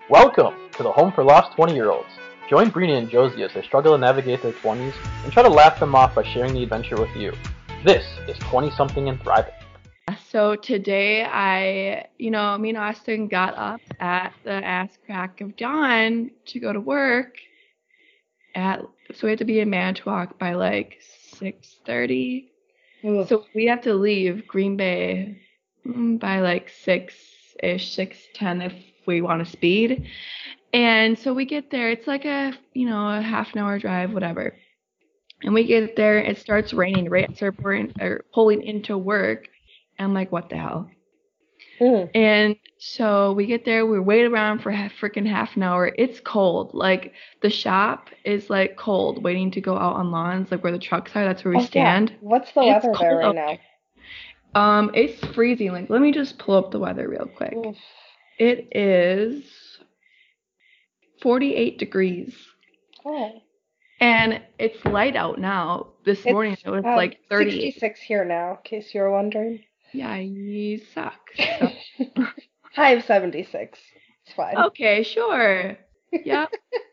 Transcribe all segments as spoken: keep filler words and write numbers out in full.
Welcome to the Home for Lost twenty-year-olds. Join Brina and Josie as they struggle to navigate their twenties and try to laugh them off by sharing the adventure with you. This is twenty-something and Thriving. So today I, you know, me and Austin got up at the ass crack of dawn to go to work at, so we had to be in Manitowoc by like six thirty. So we have to leave Green Bay by like six-ish, six ten if we want to speed. And so we get there. It's like a, you know, a half an hour drive, whatever. And we get there. It starts raining right as we're or pulling into work. I'm like, what the hell? Mm. And so we get there. We wait around for a freaking half an hour. It's cold. Like the shop is like cold, waiting to go out on lawns, like where the trucks are. That's where we oh, stand. Yeah. What's the it's weather there right now? Um, it's freezing. Like, let me just pull up the weather real quick. Oof. It is forty-eight degrees. Oh. And it's light out now. This it's, morning it was um, like thirty-eight. sixty-six here now, in case you were wondering. Yeah, you suck. So. High of seventy-six. It's fine. Okay, sure. Yep.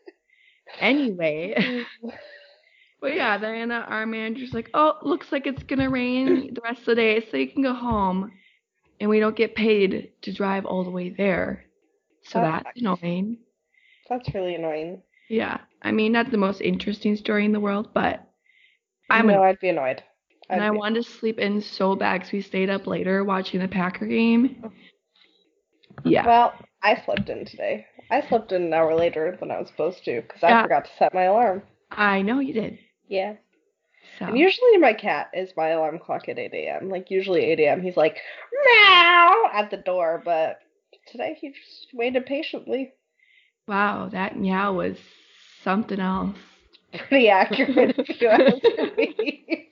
Anyway. But yeah, then our manager's like, oh, looks like it's going to rain the rest of the day, so you can go home. And we don't get paid to drive all the way there. So that's, that's annoying. That's really annoying. Yeah. I mean, not the most interesting story in the world, but I'm No, annoyed. I'd be annoyed. I'd and I be... wanted to sleep in so bad because we stayed up later watching the Packer game. Yeah. Well, I slept in today. I slept in an hour later than I was supposed to because I yeah. forgot to set my alarm. I know you did. Yeah. So. And usually my cat is my alarm clock at eight a.m. Like, usually eight a.m. he's like, meow, at the door. But today he just waited patiently. Wow, that meow was something else. Pretty accurate, if you ask me.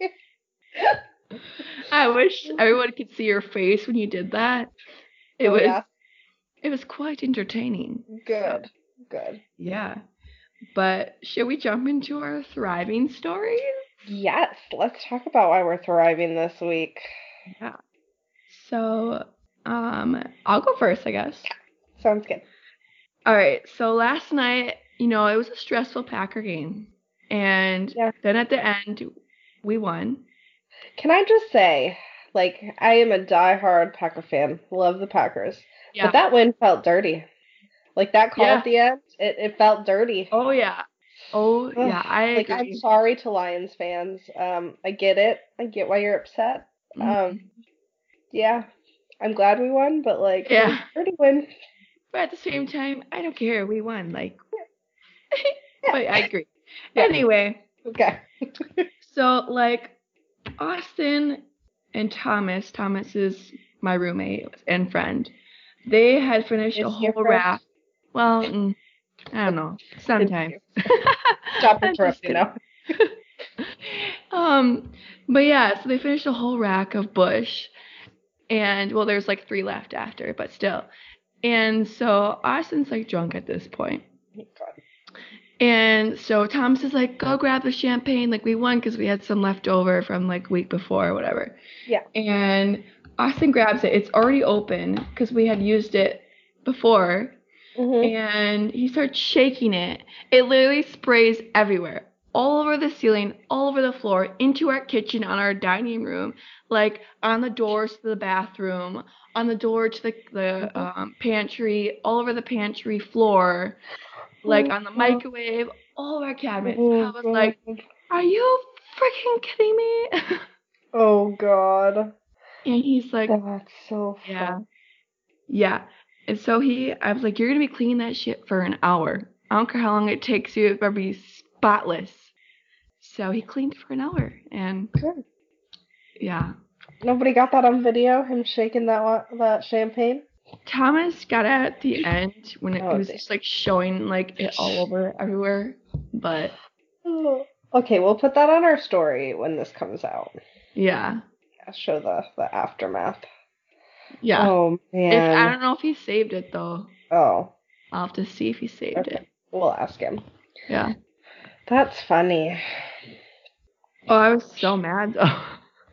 I wish everyone could see your face when you did that. It oh, was yeah. It was quite entertaining. Good, so, good. Yeah. But should we jump into our thriving stories? Yes, let's talk about why we're thriving this week. Yeah. So, um, I'll go first, I guess. Sounds good. All right. So last night, you know, it was a stressful Packer game. And yeah. then at the end, we won. Can I just say, like, I am a diehard Packer fan. Love the Packers. Yeah. But that win felt dirty. Like, that call yeah. at the end, it, it felt dirty. Oh, yeah. Oh, Ugh. yeah, I Like, agree. I'm sorry to Lions fans. Um, I get it. I get why you're upset. Mm-hmm. Um, yeah, I'm glad we won, but, like, yeah. dirty win. But at the same time, I don't care. We won. Like, yeah. But I agree. Yeah. Anyway. Okay. So, like, Austin and Thomas, Thomas is my roommate and friend, they had finished is a whole raft. Well, mm, I don't know. Sometimes. Stop interrupting now. um, but yeah, so they finished a whole rack of Bush, and well, there's like three left after, but still. And so Austin's like drunk at this point. Oh, God. And so Thomas is like, go grab the champagne. Like, we won because we had some left over from like week before or whatever. Yeah. And Austin grabs it. It's already open because we had used it before. Mm-hmm. And he starts shaking it. It literally sprays everywhere. All over the ceiling, all over the floor, into our kitchen, on our dining room, like on the doors to the bathroom, on the door to the, the um, pantry, all over the pantry floor, like on the microwave, all of our cabinets. Mm-hmm. I was like, are you freaking kidding me? Oh, God. And he's like, that's so fun. Yeah. Yeah. And so he, I was like, you're going to be cleaning that shit for an hour. I don't care how long it takes you. It better be spotless. So he cleaned it for an hour. And Good. Yeah. Nobody got that on video, him shaking that that champagne? Thomas got it at the end when it, oh, it was just like showing like it all over everywhere. But. Oh. Okay, we'll put that on our story when this comes out. Yeah. Yeah, show the, the aftermath. Yeah. Oh, man. If, I don't know if he saved it, though. Oh. I'll have to see if he saved okay. it. We'll ask him. Yeah. That's funny. Oh, I was so mad, though.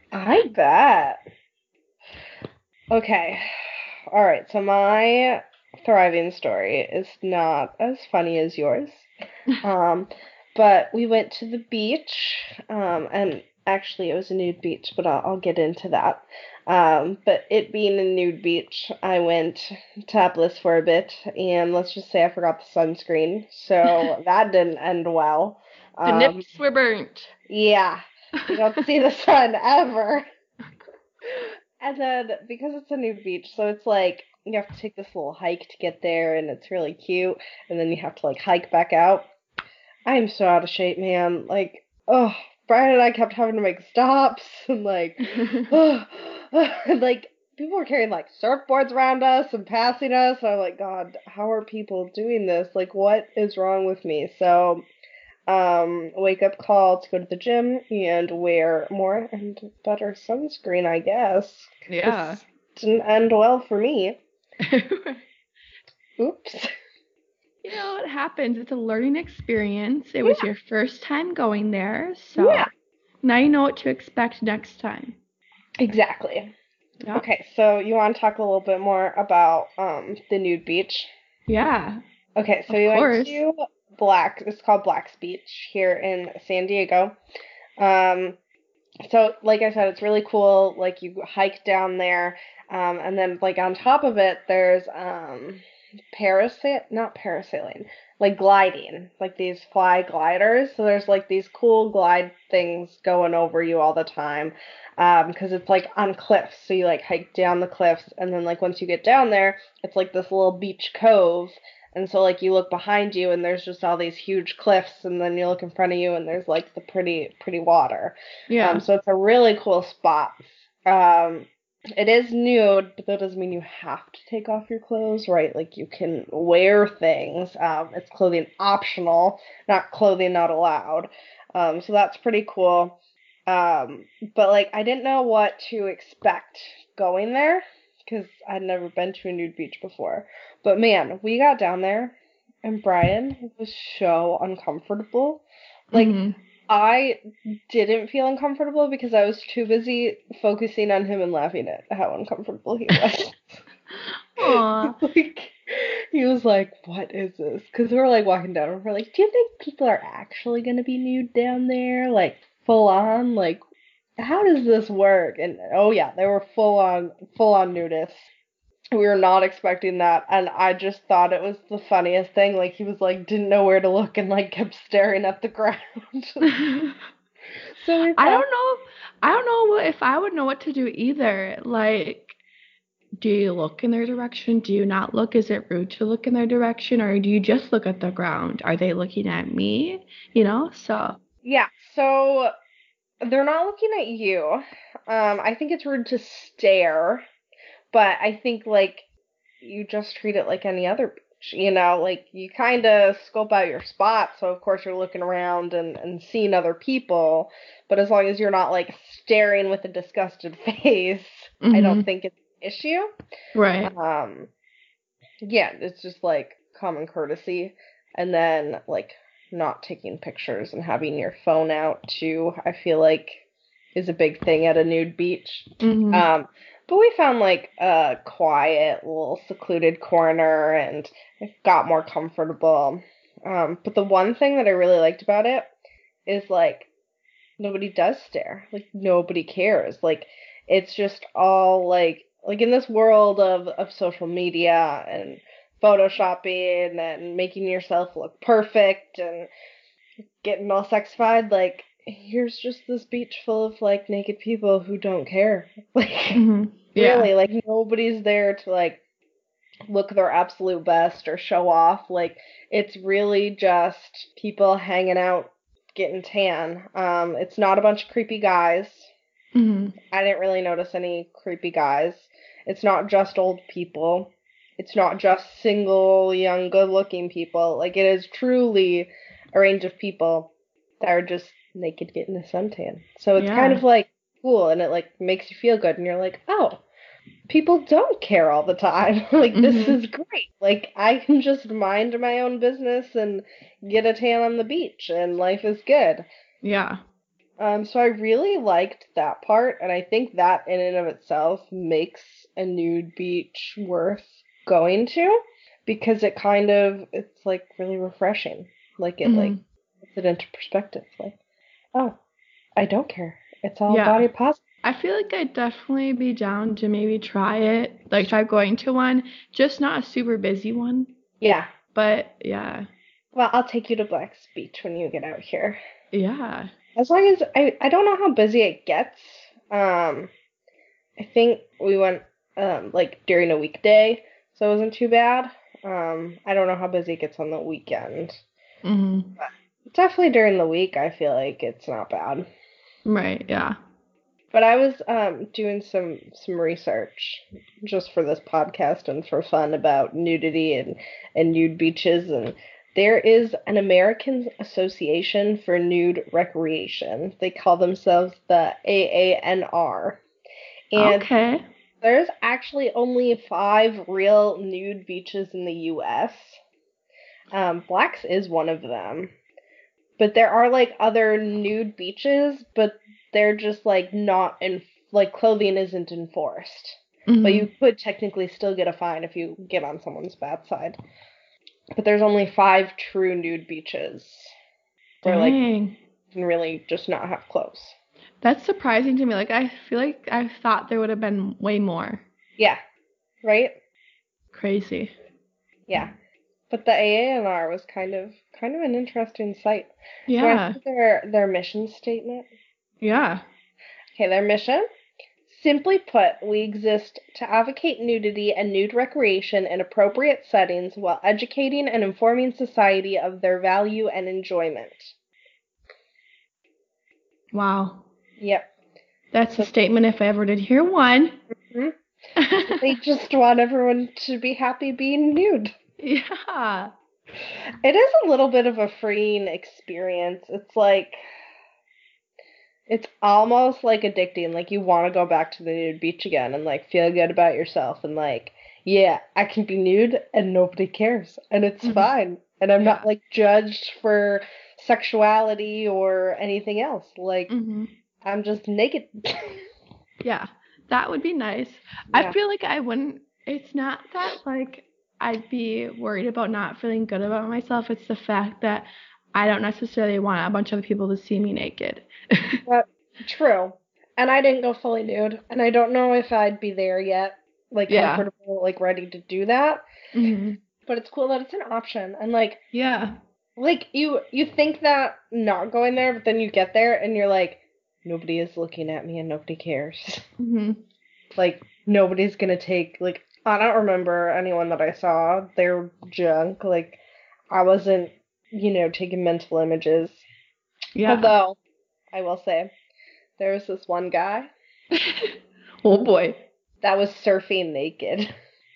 I bet. Okay. All right, so my thriving story is not as funny as yours. Um, but we went to the beach, um, and actually it was a nude beach, but I'll, I'll get into that. Um, but it being a nude beach, I went topless for a bit, and let's just say I forgot the sunscreen, so that didn't end well. The um, nips were burnt. Yeah, you don't see the sun ever. And then, because it's a nude beach, so it's like, you have to take this little hike to get there, and it's really cute, and then you have to, like, hike back out. I am so out of shape, man. Like, oh, Brian and I kept having to make stops, and, like, oh, and, like, people were carrying, like, surfboards around us and passing us, and I'm like, God, how are people doing this? Like, what is wrong with me? So, um, wake up call to go to the gym and wear more and better sunscreen, I guess. Yeah. Didn't end well for me. Oops. You know, it happens. It's a learning experience. It was yeah. your first time going there, so yeah. now you know what to expect next time. Exactly. Yep. Okay, so you want to talk a little bit more about um the nude beach? Yeah. Okay, so of you course. went to Black. It's called Black's Beach here in San Diego. Um, so like I said, it's really cool. Like you hike down there, um, and then like on top of it, there's um. Parasail, not parasailing, like gliding, like these fly gliders. So there's like these cool glide things going over you all the time, um, because it's like on cliffs. So you like hike down the cliffs, and then like once you get down there, it's like this little beach cove. And so like you look behind you, and there's just all these huge cliffs, and then you look in front of you, and there's like the pretty, pretty water. Yeah. Um, so it's a really cool spot. Um. It is nude, but that doesn't mean you have to take off your clothes, right? Like, you can wear things. Um, it's clothing optional, not clothing not allowed. Um, so that's pretty cool. Um, but, like, I didn't know what to expect going there, because I'd never been to a nude beach before. But, man, we got down there, and Brian was so uncomfortable. Like, mm-hmm. I didn't feel uncomfortable because I was too busy focusing on him and laughing at how uncomfortable he was. Aww. Like, he was like, what is this? Because we were, like, walking down, and we're like, do you think people are actually going to be nude down there? Like, full on? Like, how does this work? And, oh, yeah, they were full on, full on nudists. We were not expecting that, and I just thought it was the funniest thing. Like, he was, like, didn't know where to look and, like, kept staring at the ground. So we I don't know. I don't know if I would know what to do either. Like, do you look in their direction? Do you not look? Is it rude to look in their direction? Or do you just look at the ground? Are they looking at me? You know, so. Yeah, so they're not looking at you. Um, I think it's rude to stare. But I think, like, you just treat it like any other beach, you know? Like, you kind of scope out your spot, so of course you're looking around and, and seeing other people, but as long as you're not, like, staring with a disgusted face, mm-hmm. I don't think it's an issue. Right. Um, yeah, it's just, like, common courtesy, and then, like, not taking pictures and having your phone out, too, I feel like is a big thing at a nude beach. Mm-hmm. Um, But we found, like, a quiet, little secluded corner, and it got more comfortable. Um, but the one thing that I really liked about it is, like, nobody does stare. Like, nobody cares. Like, it's just all, like, like in this world of, of social media and photoshopping and making yourself look perfect and getting all sexified, like, here's just this beach full of, like, naked people who don't care. Like, mm-hmm. yeah. really, like, nobody's there to, like, look their absolute best or show off. Like, it's really just people hanging out, getting tan. Um, it's not a bunch of creepy guys. Mm-hmm. I didn't really notice any creepy guys. It's not just old people. It's not just single, young, good-looking people. Like, it is truly a range of people that are just naked getting a suntan. So it's yeah. kind of, like, cool, and it, like, makes you feel good, and you're like, oh, people don't care all the time. Like, mm-hmm. this is great. Like, I can just mind my own business and get a tan on the beach, and life is good. Yeah. Um, so I really liked that part, and I think that in and of itself makes a nude beach worth going to. because it kind of it's like really refreshing. Like it like Mhm. puts it into perspective. Like, oh, I don't care. It's all Yeah. body positive. I feel like I'd definitely be down to maybe try it, like try going to one, just not a super busy one. Yeah. But yeah, Well, I'll take you to Black's Beach when you get out here. yeah. As long as I I don't know how busy it gets. Um, I think we went um like during a weekday, so it wasn't too bad. Um, I don't know how busy it gets on the weekend. Mhm. Definitely during the week, I feel like it's not bad. Right, yeah. But I was um doing some some research just for this podcast and for fun about nudity and and nude beaches, and there is an American Association for Nude Recreation. They call themselves the A A N R. And Okay. there's actually only five real nude beaches in the U S. Um, Black's is one of them. But there are like other nude beaches, but they're just like not in like clothing isn't enforced. But you Mhm. could technically still get a fine if you get on someone's bad side. But there's only five true nude beaches where like Dang. you can really just not have clothes. That's surprising to me. Like I feel like I thought there would have been way more. Yeah, right? Crazy. Yeah. But the A A N R was kind of kind of an interesting site. Do you want to Yeah. see their their mission statement? Yeah. Okay, their mission. Simply put, we exist to advocate nudity and nude recreation in appropriate settings while educating and informing society of their value and enjoyment. Wow. Yep. That's So a statement if I ever did hear one. mhm. They just want everyone to be happy being nude. Yeah. It is a little bit of a freeing experience. It's like it's almost like addicting. Like you want to go back to the nude beach again and like feel good about yourself and like, yeah, I can be nude and nobody cares and it's Mhm. fine. And I'm Yeah. not like judged for sexuality or anything else. Like Mhm. I'm just naked. Yeah. That would be nice. I Yeah. feel like I wouldn't. It's not that like I'd be worried about not feeling good about myself. It's the fact that I don't necessarily want a bunch of people to see me naked. But true. And I didn't go fully nude and I don't know if I'd be there yet, like Yeah. comfortable, like ready to do that. Mhm. But it's cool that it's an option. And like Yeah. Like you you think that not going there, but then you get there and you're like, nobody is looking at me and nobody cares. Mhm. Like nobody's gonna take like I don't remember anyone that I saw. They're junk. Like I wasn't, you know, taking mental images. Yeah. Although I will say there was this one guy Oh boy. that was surfing naked.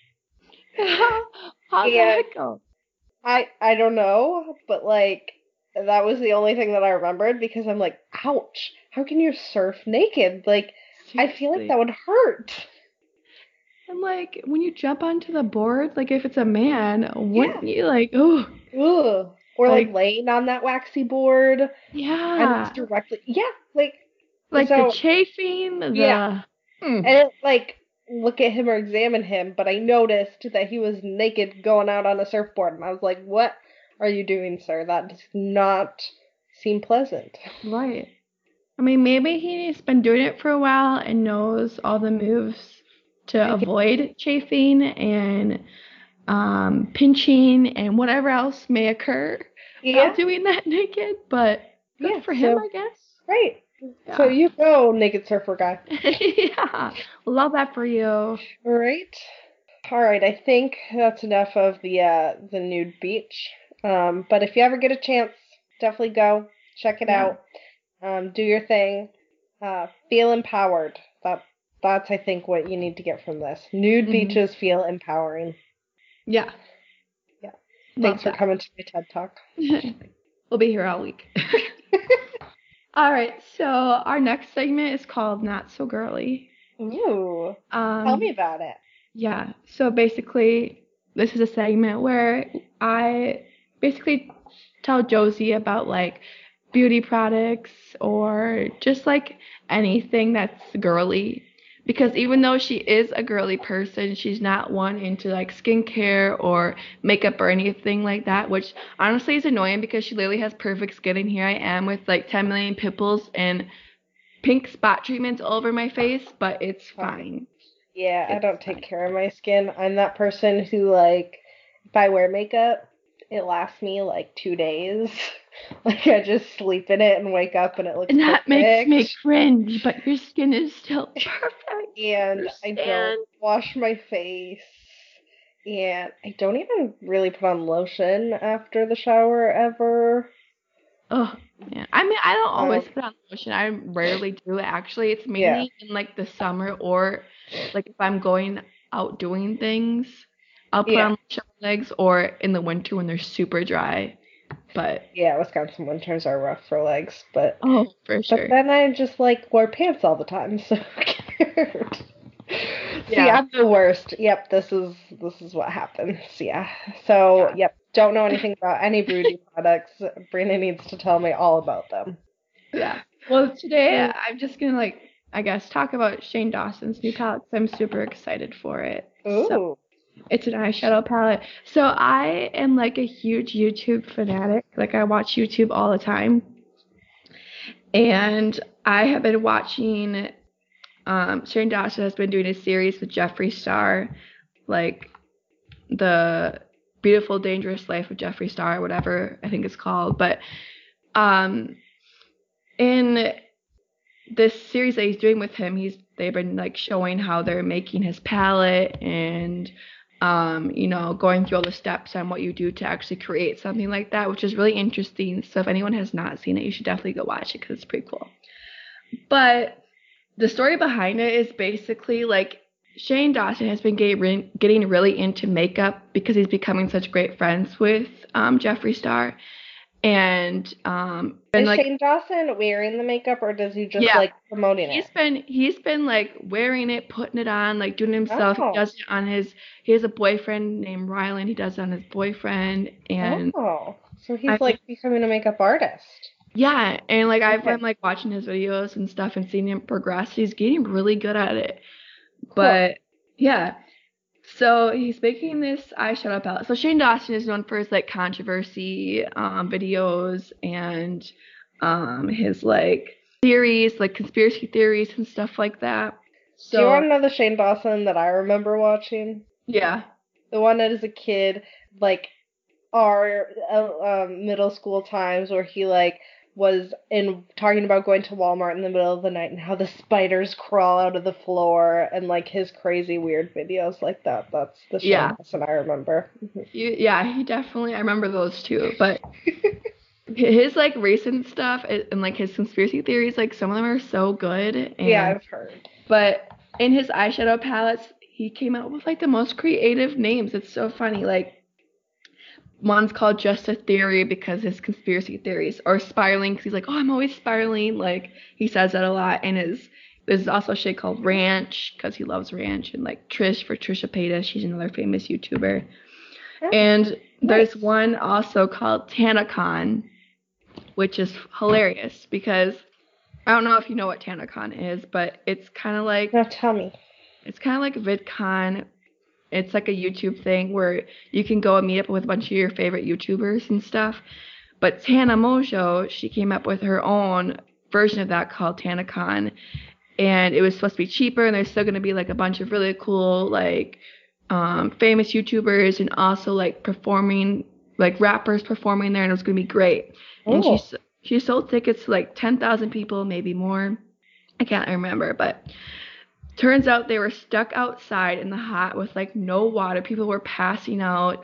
How'd And that go? I I don't know, but like that was the only thing that I remembered because I'm like, ouch, how can you surf naked? Like I feel like Seriously. that would hurt. And like when you jump onto the board, like if it's a man, Yeah. wouldn't you like, oh, Ugh. Or like, like laying on that waxy board and yeah, it's directly yeah, like like the so chafing, yeah. the mm. I didn't like look at him or examine him, but I noticed that he was naked going out on a surfboard and I was like, what are you doing, sir? That does not seem pleasant. Right. I mean, maybe he's been doing it for a while and knows all the moves to I guess, avoid chafing and um, pinching and whatever else may occur yeah, while doing that naked. But good yeah. for him, So I guess. right. So Yeah. you go, naked surfer guy. Yeah. Love that for you. Right. All right. I think that's enough of the uh, the nude beach. Um, but if you ever get a chance, definitely go check it Yeah. out. Um, do your thing. Uh, feel empowered. That that's I think what you need to get from this. Nude Mhm. beaches feel empowering. Yeah. Yeah. Love Thanks for that. coming to my TED Talk. We'll be here all week. All right. So our next segment is called Not So Girly. Ooh. Um, Tell me about it. Yeah. So basically, this is a segment where I basically tell Josie about like beauty products or just like anything that's girly. Because even though she is a girly person, she's not one into like skincare or makeup or anything like that, which honestly is annoying because she literally has perfect skin and here I am with like ten million pimples and pink spot treatments all over my face, but it's fine. Yeah, I It's don't take fine. care of my skin. I'm that person who, like, if I wear makeup, it lasts me like two days. Like, I just sleep in it and wake up and it looks And that makes me perfect. cringe, but your skin is still perfect. And I don't Understand? wash my face. And I don't even really put on lotion after the shower ever. Oh, yeah. I mean, I don't always Um, put on lotion. I rarely do actually. It's yeah. mainly in like the summer or like if I'm going out doing things, I'll put Yeah. on lotion on my legs or in the winter when they're super dry. But Yeah, Wisconsin winters are rough for legs, but oh, for but sure. then I just like wear pants all the time, so who cares? See, Yeah. I'm the worst. Yep, this is this is what happens. Yeah. So, Yeah. yep, don't know anything about any beauty products. Brina needs to tell me all about them. Yeah. Well, today I'm just gonna like I guess talk about Shane Dawson's new palette 'cause I'm super excited for it. So Ooh. it's an eyeshadow palette. So I am like a huge YouTube fanatic. Like I watch YouTube all the time. And I have been watching um Shane Dawson has been doing a series with Jeffree Star, like the Beautiful Dangerous Life of Jeffree Star, whatever I think it's called. But um in this series that he's doing with him, he's they've been like showing how they're making his palette and um, you know, going through all the steps on what you do to actually create something like that, which is really interesting. So if anyone has not seen it, you should definitely go watch it because it's pretty cool. But the story behind it is basically like Shane Dawson has been getting getting really into makeup because he's becoming such great friends with um, Jeffree Star, and um, been Is like Shane Dawson wearing the makeup or does he just yeah, like promoting he's it? been he's been like wearing it, putting it on, like doing it himself. He Oh. does it on his he has a boyfriend named Rylan. He does it on his boyfriend, and Oh. So I he's mean, like becoming a makeup artist. yeah, and like I've Okay. been like watching his videos and stuff and seeing him progress. He's getting really good at it. Cool. But yeah, so he's making this eyeshadow palette. So Shane Dawson is known for his like controversy um, videos and um, his like theories, like conspiracy theories and stuff like that. Do you So want to know the Shane Dawson that I remember watching? yeah, The one that as a kid, like our uh, um, middle school times, where he like was in talking about going to Walmart in the middle of the night and how the spiders crawl out of the floor and like his crazy weird videos like that. That's the Shane yeah, Dawson I remember. he, yeah, he definitely. I remember those too, but his like recent stuff and like his conspiracy theories, like some of them are so good. Yeah, And I've heard. but in his eyeshadow palettes, he came out with like the most creative names. It's so funny. Like one's called Just a Theory because his conspiracy theories are spiraling because he's like, oh, I'm always spiraling. Like he says that a lot. And his there's also a shade called Ranch because he loves ranch, and like Trish for Trisha Paytas. She's another famous YouTuber. Oh, And there's nice. one also called TanaCon, which is hilarious because I don't know if you know what TanaCon is, but it's kind of like Now tell me. it's kind of like VidCon. It's like a YouTube thing where you can go and meet up with a bunch of your favorite YouTubers and stuff. But Tana Mojo, she came up with her own version of that called TanaCon, and it was supposed to be cheaper, and there's still going to be like a bunch of really cool like um, famous YouTubers and also like performing like rappers performing there, and it was going to be great. And she Oh. she sold tickets to like ten thousand people, maybe more. I can't remember, but turns out they were stuck outside in the hot with like no water. People were passing out.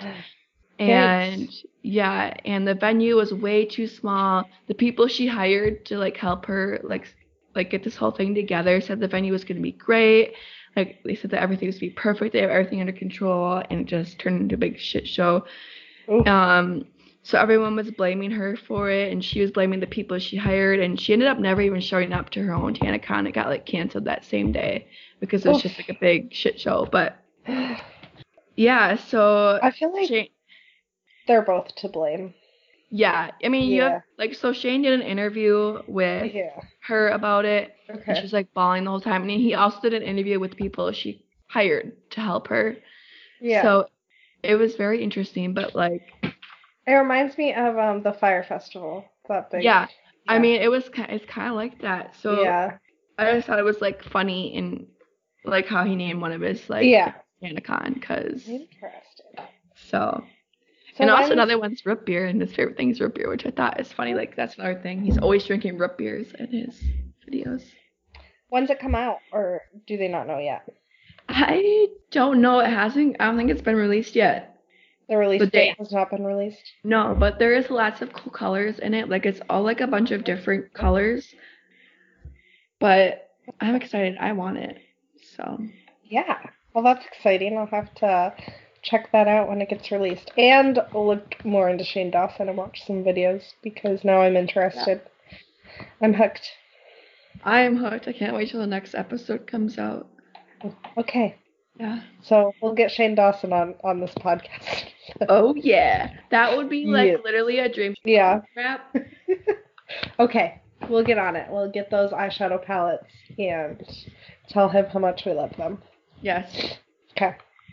And Yikes. yeah, and the venue was way too small. The people she hired to like help her like like get this whole thing together said the venue was going to be great. Like they said that everything was going to be perfect. They have everything under control, and it just turned into a big shit show. Oof. Um, so everyone was blaming her for it, and she was blaming the people she hired, and she ended up never even showing up to her own TanaCon. It got like canceled that same day because it was Oof. just like a big shit show. But yeah, so I feel like she, they're both to blame. Yeah, I mean, you have Yeah. like so Shane did an interview with Yeah. her about it, and she Okay. was like bawling the whole time. And he also did an interview with people she hired to help her. Yeah. So it was very interesting, but like, It reminds me of um the Fire Festival. That big. yeah, I Yeah. mean, it was ki- it's kind of like that. So Yeah. I just thought it was like funny and like how he named one of his like Yeah. Anacon, because Interesting. so. So And also when's- another one's root beer, and his favorite thing is root beer, which I thought is funny. Like that's another thing. He's always drinking root beers in his videos. When's it come out, or do they not know yet? I don't know. It hasn't. I don't think it's been released yet. The release The date date. has not been released. No, but there is lots of cool colors in it. Like it's all like a bunch of different colors. But I'm excited. I want it. So Yeah. Well, that's exciting. I'll have to check that out when it gets released, and look more into Shane Dawson and watch some videos because now I'm interested. I'm hooked. I'm hooked. I can't wait till the next episode comes out. Okay. Yeah. So we'll get Shane Dawson on on this podcast. Oh yeah, that would be like Yeah. literally a dream. Yeah. Wrap. Okay. We'll get on it. We'll get those eyeshadow palettes and tell him how much we love them. Yes. Okay.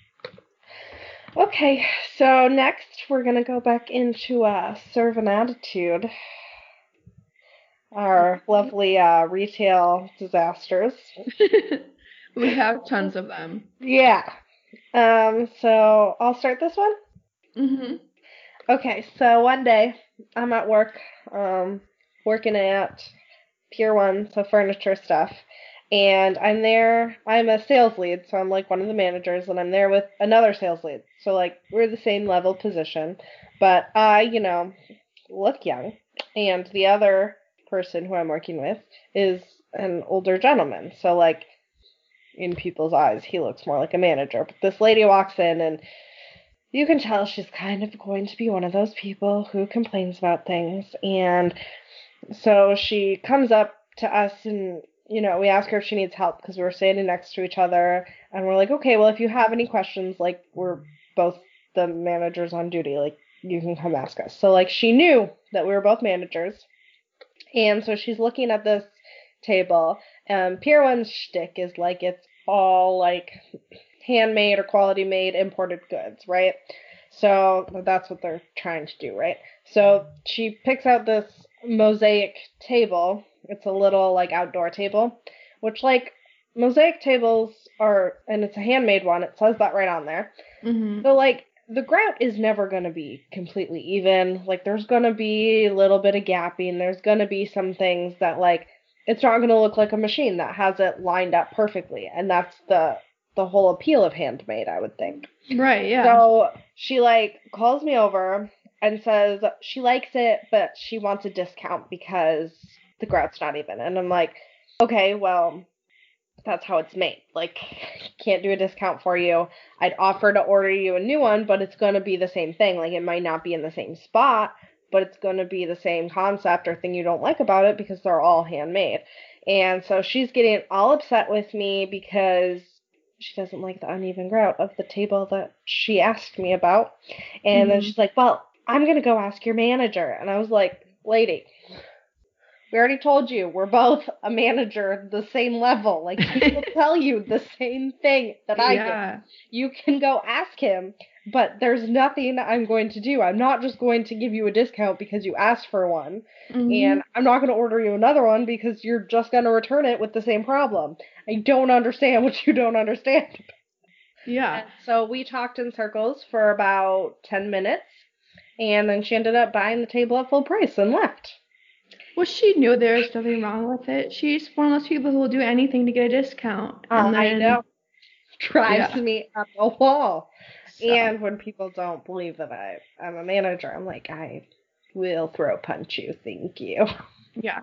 Okay, so next we're going to go back into uh, Serve an Attitude, our lovely uh, retail disasters. We have tons of them. Yeah. Um. So I'll start this one. Mhm. Okay, so one day I'm at work, um, working at Pier One, so furniture stuff. And I'm there, I'm a sales lead, so I'm like one of the managers, and I'm there with another sales lead. So, like, we're the same level position, but I, you know, look young. And the other person who I'm working with is an older gentleman. So, like, in people's eyes, he looks more like a manager. But this lady walks in, and you can tell she's kind of going to be one of those people who complains about things. And so she comes up to us and, you know, we ask her if she needs help because we were standing next to each other, and we're like, okay, well, if you have any questions, like, we're both the managers on duty, like, you can come ask us. So, like, she knew that we were both managers, and so she's looking at this table. Um, Pier One's shtick is, like, it's all, like, handmade or quality made imported goods, right? So that's what they're trying to do, right? So she picks out this mosaic table. It's a little like outdoor table, which like mosaic tables are, and it's a handmade one. It says that right on there. Mhm. So like the grout is never going to be completely even. Like there's going to be a little bit of gapping. There's going to be some things that like it's not going to look like a machine that has it lined up perfectly, and that's the the whole appeal of handmade, I would think. Right. Yeah. So she like calls me over and says she likes it, but she wants a discount because the grout's not even. And I'm like, okay, well, that's how it's made. Like, can't do a discount for you. I'd offer to order you a new one, but it's going to be the same thing. Like, it might not be in the same spot, but it's going to be the same concept or thing you don't like about it because they're all handmade. And so she's getting all upset with me because she doesn't like the uneven grout of the table that she asked me about. And then Mhm. she's like, well, I'm going to go ask your manager. And I was like, lady, we already told you we're both a manager, the same level. Like, he will tell you the same thing that I did. Yeah. You can go ask him, but there's nothing I'm going to do. I'm not just going to give you a discount because you asked for one. Mhm. And I'm not going to order you another one because you're just going to return it with the same problem. I don't understand what you don't understand. Yeah. And so we talked in circles for about ten minutes, and then she ended up buying the table at full price and left. Well, she knew there was nothing wrong with it. She's one of those people who will do anything to get a discount. Uh, And I then, know. Drives yeah. me up the wall. So, And when people don't believe that I, I'm a manager, I'm like, I will throw punch you, thank you. yeah.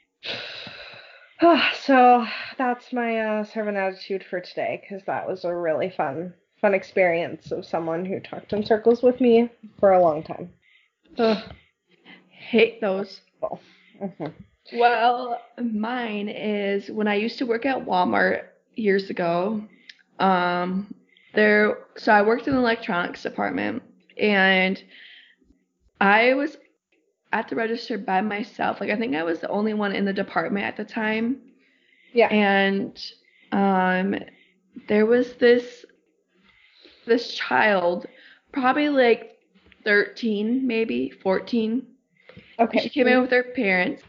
So that's my uh, servant attitude for today, because that was a really fun, fun experience of someone who talked in circles with me for a long time. Ugh. Hate those. Well, mhm. Well, mine is when I used to work at Walmart years ago. Um, there, so I worked in the electronics department, and I was at the register by myself. Like, I think I was the only one in the department at the time. Yeah. And um, there was this this child, probably like thirteen, maybe fourteen. Okay. She came in with her parents,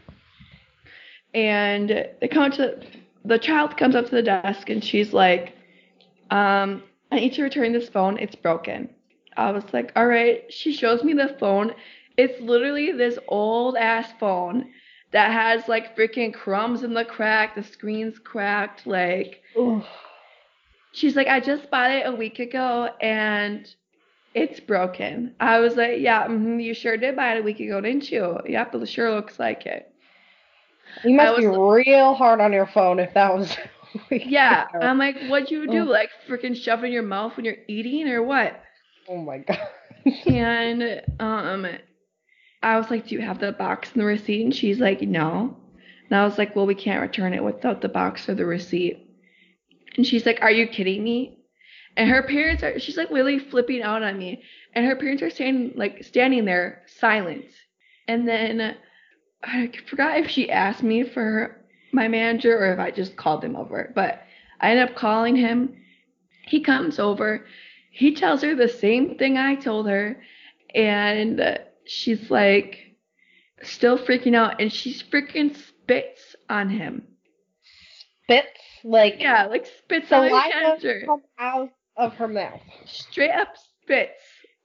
and they come to the child comes up to the desk, and she's like, um, "I need to return this phone. It's broken." I was like, "All right." She shows me the phone. It's literally this old ass phone that has like freaking crumbs in the crack. The screen's cracked. Like, Oof. she's like, "I just bought it a week ago, and it's broken." I was like, "Yeah, mm-hmm, you sure did buy it a week ago, didn't you?" "Yep, it sure looks like it." You I must be was- real hard on your phone if that was. Yeah, I'm like, "What'd you do? Oh. Like, freaking shove it in your mouth when you're eating, or what?" Oh my god. And um, I was like, "Do you have the box and the receipt?" And she's like, "No." And I was like, "Well, we can't return it without the box or the receipt." And she's like, "Are you kidding me?" And her parents are, she's like really flipping out on me. And her parents are standing, like standing there silent. And then I forgot if she asked me for my manager or if I just called him over. But I ended up calling him. He comes over. He tells her the same thing I told her. And she's like still freaking out. And she freaking spits on him. Spits? Like. Yeah, like spits on my manager. Come out of her mouth. Straight up spits.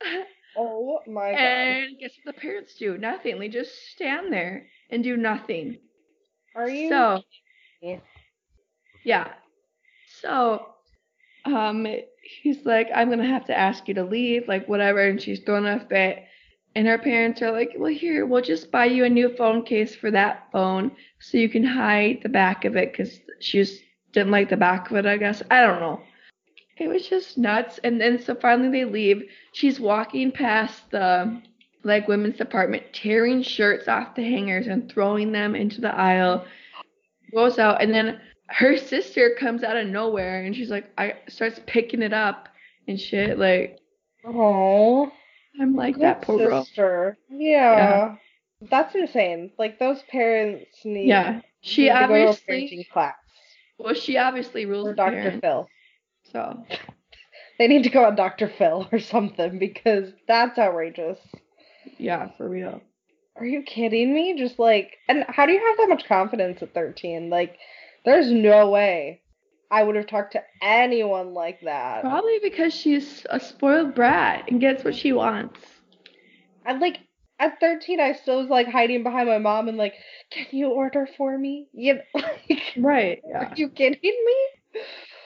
Oh my god. And guess what the parents do? Nothing. They just stand there and do nothing. Are you? So, Yeah. yeah. So, um, he's like, "I'm gonna have to ask you to leave, like whatever." And she's throwing a fit. And her parents are like, "Well, here, we'll just buy you a new phone case for that phone so you can hide the back of it," because she just didn't like the back of it, I guess. I don't know. It was just nuts. And then so finally they leave. She's walking past the like women's department, tearing shirts off the hangers and throwing them into the aisle. Goes out, and then her sister comes out of nowhere, and she's like, I starts picking it up and shit. Like, oh, I'm like, good that poor girl. sister. Yeah. Yeah. That's insane. Like those parents need. Yeah, she need to go to a obviously. parenting class. Well, she obviously rules Or the Doctor parents. Phil. So They need to go on Doctor Phil or something because that's outrageous. yeah, for real. Are you kidding me? Just like, and how do you have that much confidence at thirteen? Like, there's no way I would have talked to anyone like that. Probably because she's a spoiled brat and gets what she wants. And like, at thirteen, I still was like hiding behind my mom and like, can you order for me? You know, like, Right. Yeah. are you kidding me?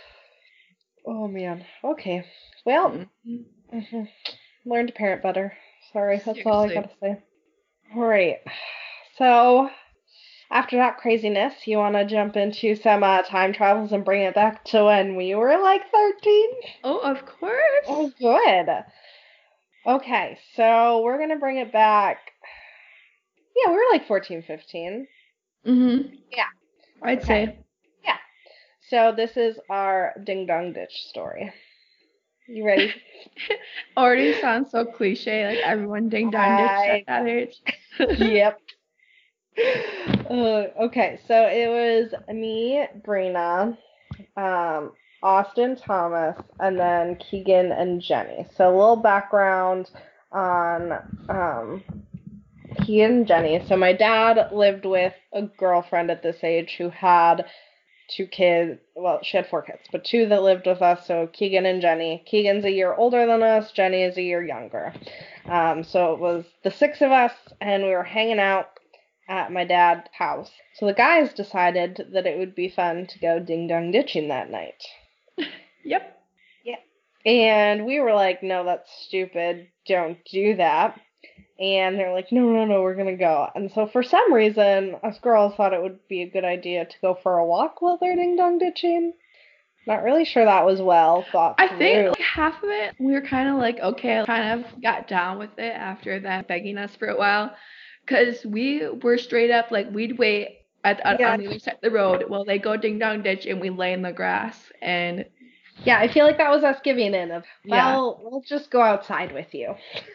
Oh man. Okay. Well, Mm-hmm. mm-hmm. Learn to parent better. Sorry, that's all I Seriously. gotta say. All right. So, after that craziness, you want to jump into some uh, time travels and bring it back to when we were like thirteen? Oh, of course. Oh, good. Okay, so we're gonna bring it back. Yeah, we were like fourteen, fifteen. Mm-hmm. Yeah. I'd Okay. say. So this is our Ding Dong Ditch story. You ready? Already sounds so cliche, like everyone ding dong ditch at that age. Yep. Uh, okay, so it was me, Brina, um, Austin Thomas, and then Keegan and Jenny. So a little background on um, Keegan and Jenny. So my dad lived with a girlfriend at this age who had two kids. Well, she had four kids, but two that lived with us. So Keegan and Jenny. Keegan's a year older than us. Jenny is a year younger. Um, so it was the six of us, and we were hanging out at my dad's house. So the guys decided that it would be fun to go ding dong ditching that night. Yep. And we were like, no, that's stupid. Don't do that. And they're like, no, no, no, we're going to go. And so for some reason, us girls thought it would be a good idea to go for a walk while they're ding dong ditching. Not really sure that was well thought I through. think like half of it, we were kind of like, okay, kind of got down with it after that begging us for a while. Because we were straight up, like, we'd wait at, at Yeah. on the other side of the road while they go ding dong ditch and we lay in the grass. And Yeah, I feel like that was us giving in of, Yeah. well, we'll just go outside with you.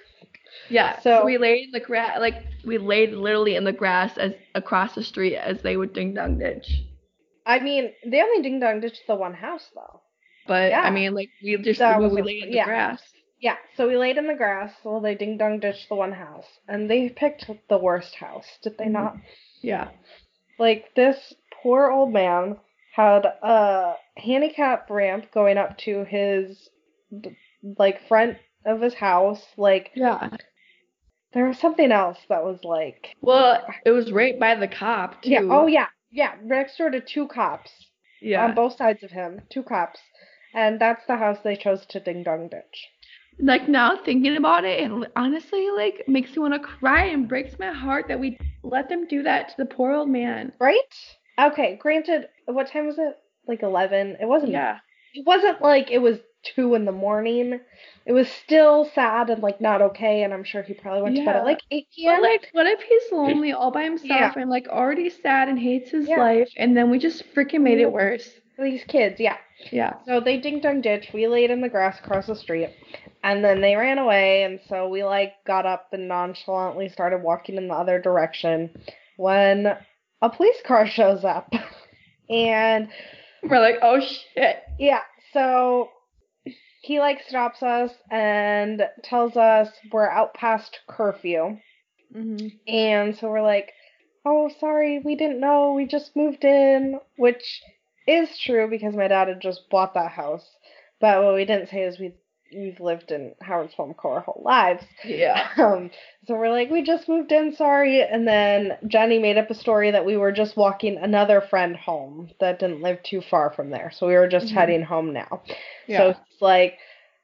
Yeah. So, So we laid in the grass, like we laid literally in the grass as across the street as they would ding dong ditch. I mean, they only ding dong ditched the one house though. But Yeah. I mean, like we just That we, was we a- laid in the yeah. grass. Yeah, so we laid in the grass while they ding dong ditched the one house. And they picked the worst house, did they Mhm. not? Yeah. Like, this poor old man had a handicap ramp going up to his, like, front of his house. Like, Yeah. there was something else that was like... Well, it was right by the cop too. Yeah, oh yeah, yeah, next door to two cops. Yeah. On both sides of him, two cops. And that's the house they chose to ding dong ditch. Like now thinking about it, it honestly like makes me want to cry and breaks my heart that we let them do that to the poor old man. Right? Okay, granted, what time was it? Like eleven? It wasn't. Yeah. It wasn't like it was two in the morning. It was still sad and like not okay, and I'm sure he probably went to bed Yeah. at like eight But p.m. like, what if he's lonely all by himself Yeah. and like already sad and hates his Yeah. life, and then we just freaking made it worse? These kids, yeah. Yeah. So they ding dong ditch. We laid in the grass across the street, and then they ran away. And so we like got up and nonchalantly started walking in the other direction when a police car shows up, and We're like, oh shit. yeah, so he like stops us and tells us we're out past curfew. Mm-hmm. And so we're like, oh, sorry, we didn't know, we just moved in, which is true because my dad had just bought that house. But what we didn't say is we we've lived in Howard's Home Co our whole lives. Yeah. Um, so we're like, we just moved in, sorry. And then Jenny made up a story that we were just walking another friend home that didn't live too far from there. So we were just Mhm. heading home now. Yeah. So it's like,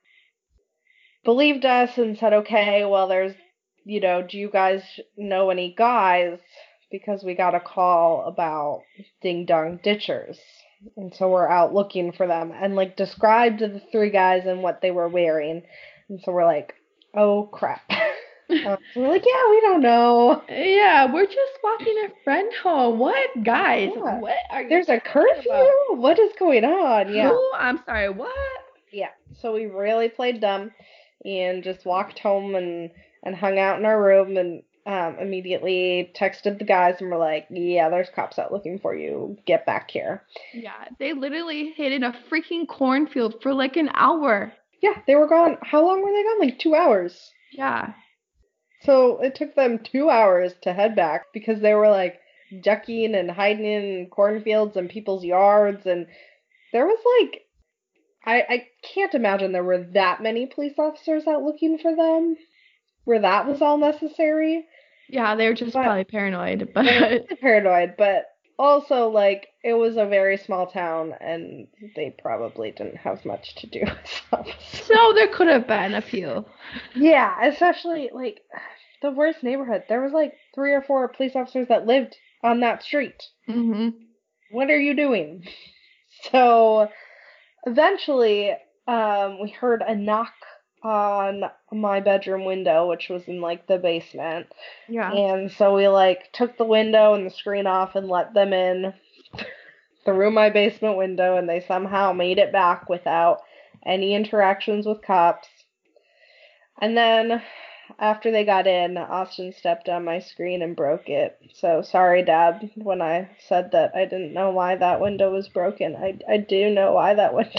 believed us and said, okay, well, there's, you know, do you guys know any guys? Because we got a call about ding dong ditchers. And so we're out looking for them and like described the three guys and what they were wearing. And so we're like, oh crap. uh, so we're like, yeah, we don't know. Yeah, we're just walking a friend home. What, guys? Yeah. What are you There's a talking curfew? about? What is going on? Yeah. Who? I'm sorry, what? Yeah. So we really played dumb and just walked home and, and hung out in our room and um, immediately texted the guys and were like, yeah, there's cops out looking for you. Get back here. Yeah, they literally hid in a freaking cornfield for like an hour. Yeah, they were gone. How long were they gone? Like two hours. Yeah. So it took them two hours to head back because they were like ducking and hiding in cornfields and people's yards. And there was like, I, I can't imagine there were that many police officers out looking for them where that was all necessary. Yeah, they were just But- probably paranoid, They but were paranoid, but also like it was a very small town and they probably didn't have much to do with stuff. so there could have been a few. Yeah, especially like the worst neighborhood. There was like three or four police officers that lived on that street. Mm-hmm. What are you doing? So eventually, um, we heard a knock on my bedroom window, which was in like the basement. Yeah. And so we like took the window and the screen off and let them in through my basement window, and they somehow made it back without any interactions with cops. And then after they got in, Austin stepped on my screen and broke it. So sorry, Dad, when I said that I didn't know why that window was broken. I, I do know why that window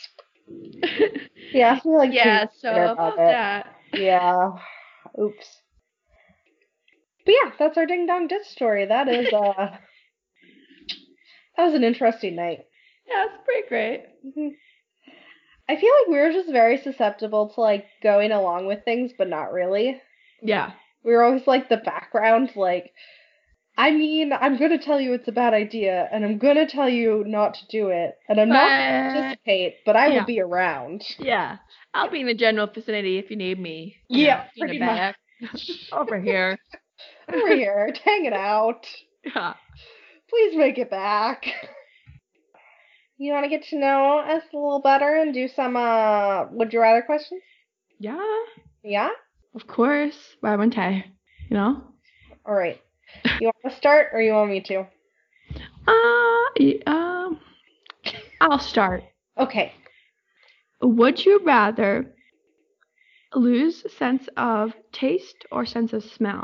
He asked me like yeah, two so weeks later about it. that. Yeah. Oops. But yeah, that's our ding dong ditch story. That is uh that was an interesting night. Yeah, it's pretty great. Mhm. I feel like we were just very susceptible to like going along with things, but not really. Yeah. We were always like the background, like, I mean, I'm gonna tell you it's a bad idea, and I'm gonna tell you not to do it, and I'm not gonna But- participate, but I yeah. will be around. Yeah. I'll be in the general vicinity if you need me. Yeah, You know, pretty in the back. Over here. Over here, hanging out. Yeah. Please make it back. You want to get to know us a little better and do some uh would you rather questions? Yeah. Yeah? Of course. Why wouldn't I? You know? All right. You want to start or you want me to? Uh, y- um, I'll start. Okay. Would you rather lose sense of taste or sense of smell?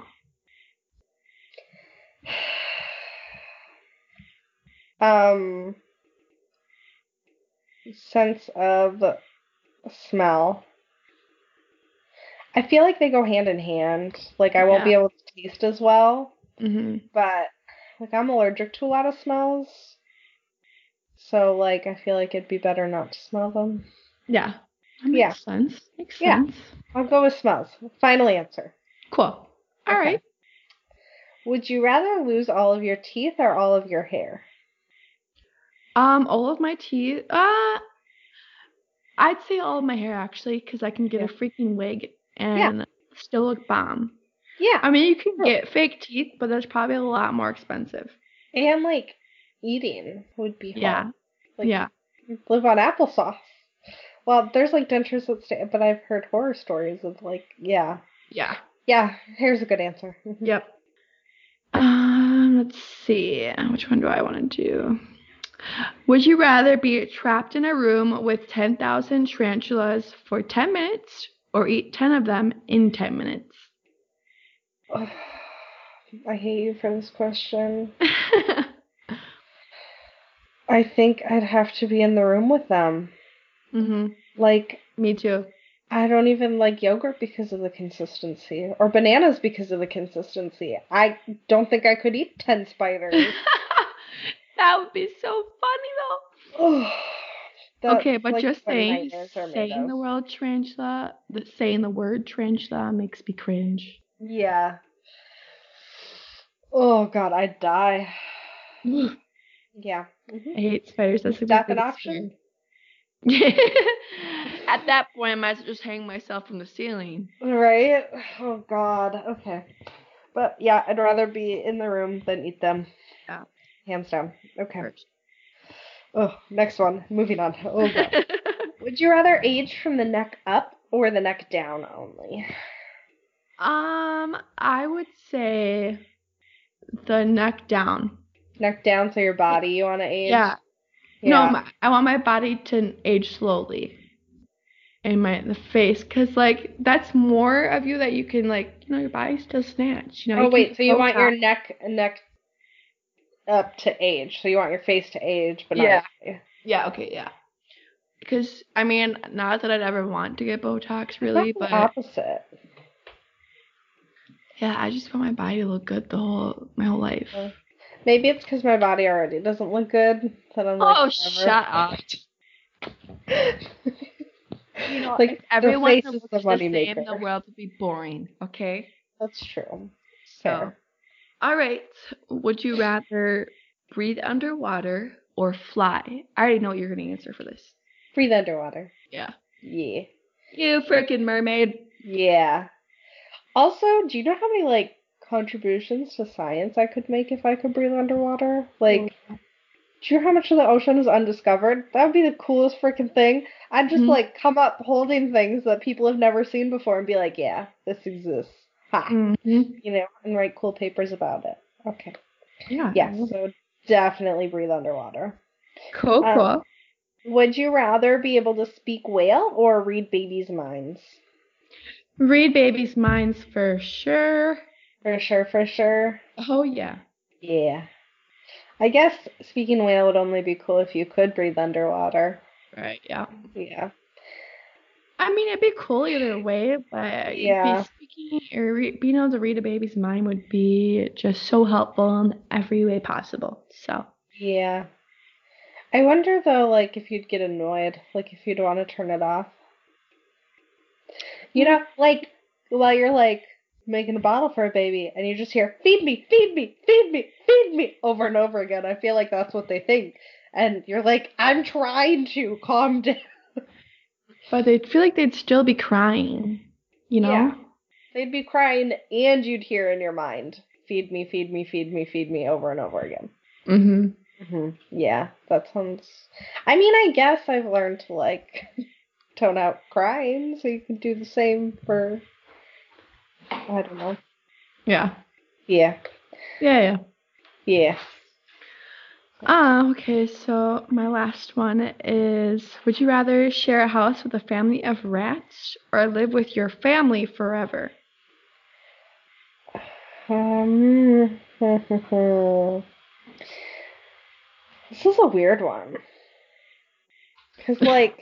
Um, sense of smell. I feel like they go hand in hand. Like, I won't Yeah. be able to taste as well, Mm-hmm. but, like, I'm allergic to a lot of smells. So, like, I feel like it'd be better not to smell them. Yeah. That makes Yeah. sense. Makes Yeah. sense. I'll go with smells. Final answer. Cool. All Okay. right. Would you rather lose all of your teeth or all of your hair? Um, all of my teeth. Uh, I'd say all of my hair actually, because I can get Yeah. a freaking wig and still look bomb. Yeah. I mean, you can True. get fake teeth, but that's probably a lot more expensive. And, like, eating would be hard. Yeah. Like, Yeah. live on applesauce. Well, there's, like, dentures that stay, but I've heard horror stories of, like, yeah. Yeah. Yeah, hair's a good answer. Mhm. Yep. Um, let's see. Which one do I want to do? Would you rather be trapped in a room with ten thousand tarantulas for ten minutes or eat ten of them in ten minutes? I hate you for this question. I think I'd have to be in the room with them. Mm-hmm. Like, Me too. I don't even like yogurt because of the consistency, or bananas because of the consistency. I don't think I could eat ten spiders. That would be so funny though. Oh, that's Okay, but like just what saying, nightmares are made saying of. the word tarantula, the, saying the word tarantula makes me cringe. Yeah. Oh God, I'd die. Yeah. Mhm. I hate spiders. That's Is my that an biggest option? fear. At that point, I might as well just hang myself from the ceiling. Right? Oh God. Okay. But yeah, I'd rather be in the room than eat them. Yeah. Hands down. Okay. First. Oh, next one. Moving on. Oh God. Would you rather age from the neck up or the neck down only? um, I would say the neck down. Neck down, so your body you want to age? Yeah. Yeah. No, my, I want my body to age slowly. And my the face, because like that's more of you that you can like, you know, your body still snatch. You know. Oh you wait, can so you want your Botox. neck neck up to age? So you want your face to age, but Yeah. not. Yeah. Okay. Yeah. Because I mean, not that I'd ever want to get Botox, It's really, not the but opposite. yeah, I just want my body to look good the whole my whole life. Uh, Maybe it's because my body already doesn't look good that I'm like. Oh, whatever. shut up. You know, Like if everyone the face is looked the the money same, maker. the world would be boring. Okay. That's true. So, Fair. all right. Would you rather breathe underwater or fly? I already know what you're gonna answer for this. Breathe underwater. Yeah. Yeah. You freaking mermaid. Yeah. Also, do you know how many like contributions to science I could make if I could breathe underwater? Like, do you know how much of the ocean is undiscovered? That would be the coolest freaking thing. I'd just Mhm. like come up holding things that people have never seen before and be like, yeah, this exists. Ha. Mm-hmm. You know, and write cool papers about it. Okay. Yeah. Yeah, so definitely breathe underwater. Cool, Um, cool. Would you rather be able to speak whale or read babies' minds? Read babies' minds for sure. For sure, for sure. Oh yeah. Yeah. I guess speaking whale would only be cool if you could breathe underwater. Right. Yeah. Yeah. I mean, it'd be cool either way, but Yeah. be speaking or re- being able to read a baby's mind would be just so helpful in every way possible. So. Yeah. I wonder though, like if you'd get annoyed, like if you'd want to turn it off. You know, like while you're like making a bottle for a baby and you just hear feed me, feed me, feed me, feed me over and over again. I feel like that's what they think. And you're like, I'm trying to calm down. But they'd feel like they'd still be crying, you know? Yeah. They'd be crying and you'd hear in your mind, feed me, feed me, feed me, feed me over and over again. Mm-hmm. Mm-hmm. Yeah, that sounds... I mean, I guess I've learned to, like, tone out crying, so you can do the same for... I don't know. Yeah. Yeah. Yeah, yeah. Yeah. Ah, okay, so my last one is, would you rather share a house with a family of rats or live with your family forever? Um, this is a weird one. Because, like,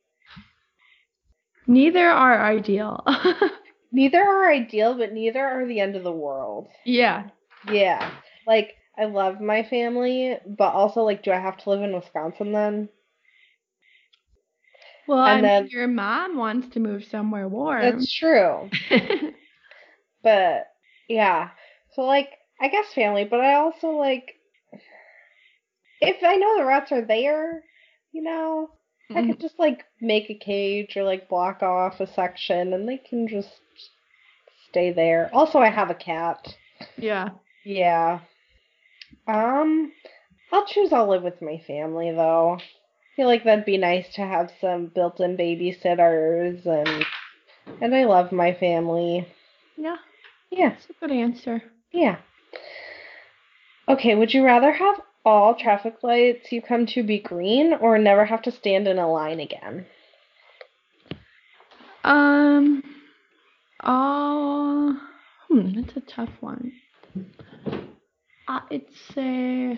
Neither are ideal. neither are ideal, but neither are the end of the world. Yeah. Yeah. Like, I love my family, but also, like, do I have to live in Wisconsin then? Well, I And mean, then- your mom wants to move somewhere warm. That's true. But, yeah. So, like, I guess family, but I also, like, if I know the rats are there, you know, I could just, like, make a cage or, like, block off a section and they can just stay there. Also, I have a cat. Yeah. Yeah. Um, I'll choose I'll live with my family, though. I feel like that'd be nice to have some built-in babysitters, and and I love my family. Yeah, Yeah, that's a good answer. yeah. Okay, would you rather have all traffic lights you come to be green or never have to stand in a line again? Um, oh, hmm, that's a tough one. I'd say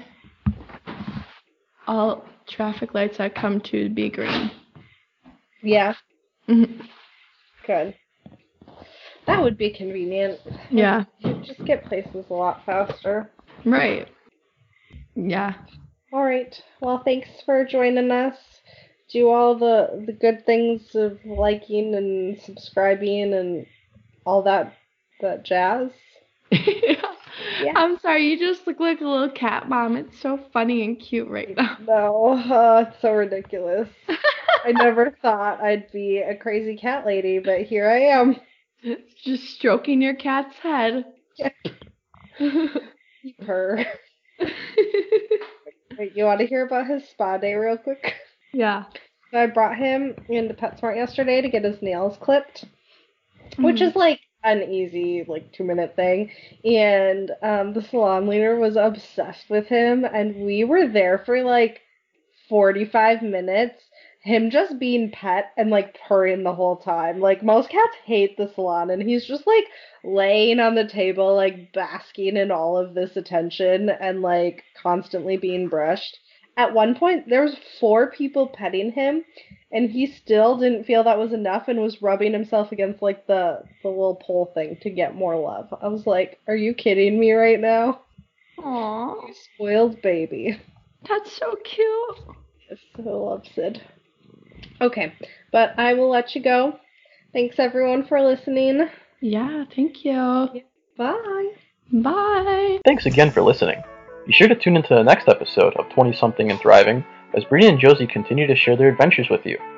all traffic lights I come to be green. Yeah, Mhm. good. That would be convenient. Yeah, You'd just get places a lot faster. right. Yeah. All right. Well, thanks for joining us. Do all the the good things of liking and subscribing and all that that jazz. Yeah. I'm sorry, you just look like a little cat mom. It's so funny and cute right now. No, uh, it's so ridiculous. I never thought I'd be a crazy cat lady, but here I am. Just stroking your cat's head. Her. Wait, you want to hear about his spa day real quick? Yeah. So I brought him into PetSmart yesterday to get his nails clipped, which Mhm. is like an easy like two minute thing. And um, the salon leader was obsessed with him, and we were there for like forty-five minutes. Him just being pet and like purring the whole time. Like most cats hate the salon, and he's just like laying on the table, like basking in all of this attention and like constantly being brushed. At one point, there was four people petting him, and he still didn't feel that was enough and was rubbing himself against like the the little pole thing to get more love. I was like, "Are you kidding me right now? Aw, You spoiled baby." that's so cute. I so love Sid. Okay, but I will let you go. Thanks everyone for listening. Yeah, thank you. Bye. Bye. Thanks again for listening. Be sure to tune into the next episode of twenty something and Thriving as Brady and Josie continue to share their adventures with you.